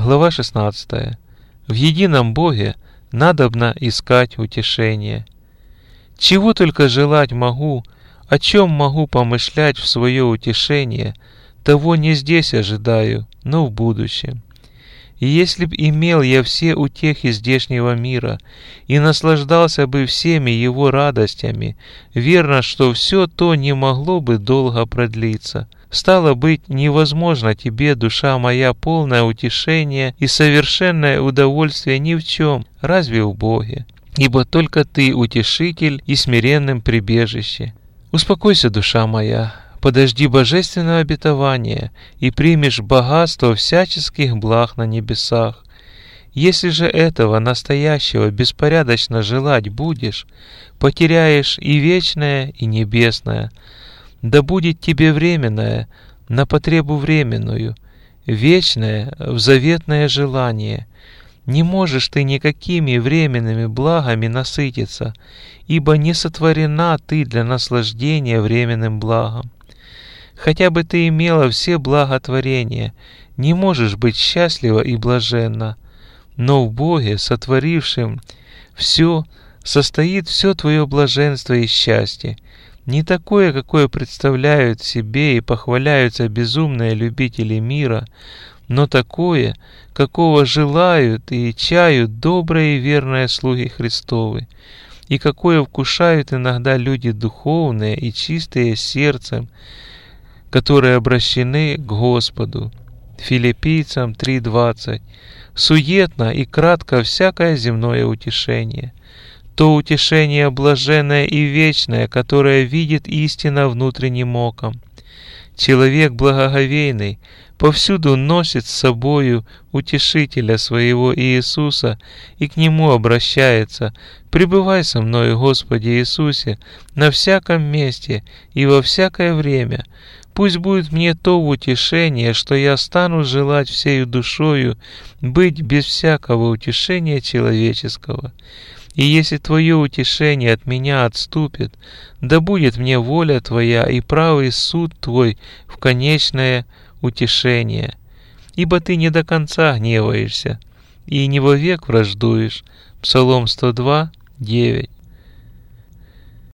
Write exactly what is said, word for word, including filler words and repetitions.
Глава шестнадцатая. В едином Боге надобно искать утешение. Чего только желать могу, о чем могу помышлять в свое утешение, того не здесь ожидаю, но в будущем. И если б имел я все утехи здешнего мира и наслаждался бы всеми его радостями, верно, что все то не могло бы долго продлиться. Стало быть, невозможно тебе, душа моя, полное утешение и совершенное удовольствие ни в чем, разве в Боге. Ибо только Ты утешитель и смиренным прибежище. Успокойся, душа моя, подожди божественного обетования и примешь богатство всяческих благ на небесах. Если же этого настоящего беспорядочно желать будешь, потеряешь и вечное, и небесное. Да будет тебе временное на потребу временную, вечное в заветное желание. Не можешь ты никакими временными благами насытиться, ибо не сотворена ты для наслаждения временным благом. Хотя бы ты имела все благотворения, не можешь быть счастлива и блаженна, но в Боге, сотворившем все, состоит все твое блаженство и счастье. Не такое, какое представляют себе и похваляются безумные любители мира, но такое, какого желают и чают добрые и верные слуги Христовы, и какое вкушают иногда люди духовные и чистые сердцем, которые обращены к Господу. Филиппийцам три двадцать. Суетно и кратко всякое земное утешение. То утешение блаженное и вечное, которое видит истина внутренним оком. Человек благоговейный повсюду носит с собою утешителя своего Иисуса и к Нему обращается: «Пребывай со мною, Господи Иисусе, на всяком месте и во всякое время. Пусть будет мне то в утешение, что я стану желать всею душою быть без всякого утешения человеческого. И если Твое утешение от меня отступит, да будет мне воля Твоя и правый суд Твой в конечное утешение. Ибо Ты не до конца гневаешься и не вовек враждуешь». Псалом сто два, девять.